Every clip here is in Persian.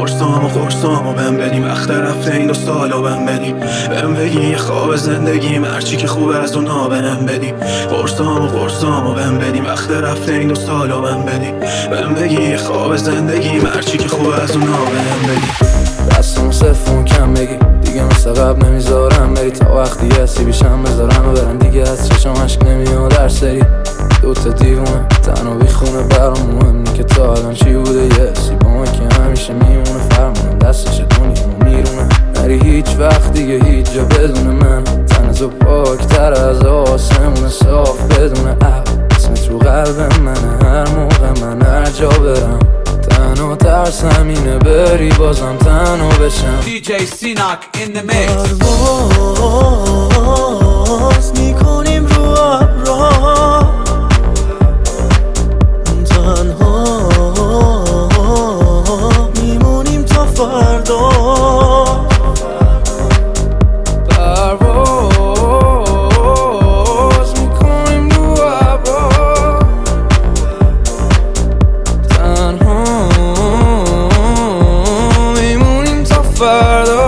قرصامو بهم بدیم وقت رفته این 2 سالو بهم بدیم بهم بگی یه خواب زندگیم هرچی که خوب از اونا بهم بدیم قرصامو بهم بدیم وقت رفته این 2 سالو بهم بدیم بهم بگی یه خواب زندگیم هرچی که خوب از اونا بهم بدیم دستمو صفون کم بگی دیگه مثل قبل نمیذارم بری تا وقتی هستی بیشم بذارم و برن دیگه از چشم عشق نمیاد در سری 2 تا دیوونه تنها بیخونه برام مهم نی که تا الان چی بوده یه سی با من که همیشه میمونه فرمونم دستش دنیامو میرونه نری هیچ وقت دیگه هیچ جا بدون من تن تو پاکتر از آسمون صاف بدون اسمت رو قلب منه هر موقع من هر جا برم تنها ترسم اینه بری بازم تنها بشم DJ Sinak in the mix پرواز میکنیم رو ابرها تنها میمونیم تا فردا پرواز میکنیم رو ابرها تنها میمونیم تا فردا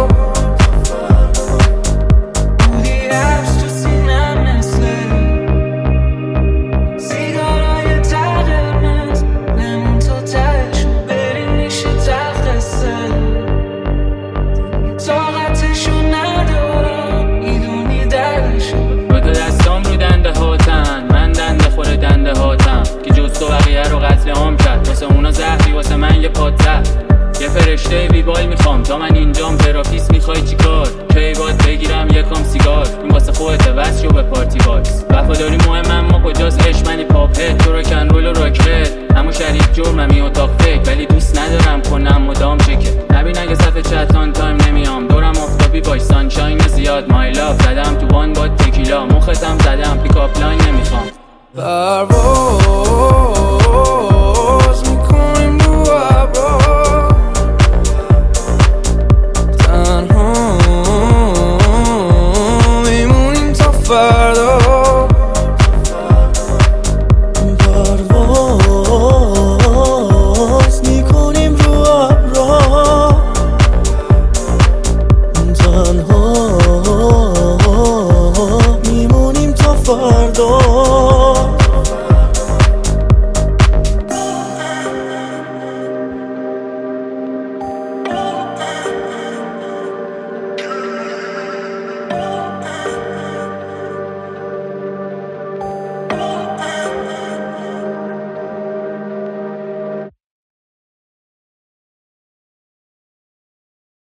واسه من یه پادزر یه فرشته بیبال میخوام تا من اینجام تراپیست میخوای چی کار کی باید بگیرم یکم سیگار این واسه خودت واسه به پارتی باکس وفاداری مهم اما کجاست عشق منی پاپ هد تو رو کن رول و راکت همون شریک جرممی اتاق فکر ولی دوست ندارم کنم مدام چکه نبین اگه صفحه چتان تایم نمیام دورم آفتابی باش سانشاین زیاد مای لاف زدم تو وان با تکیلا مختم زدم پیکاپ لاین نمیخوام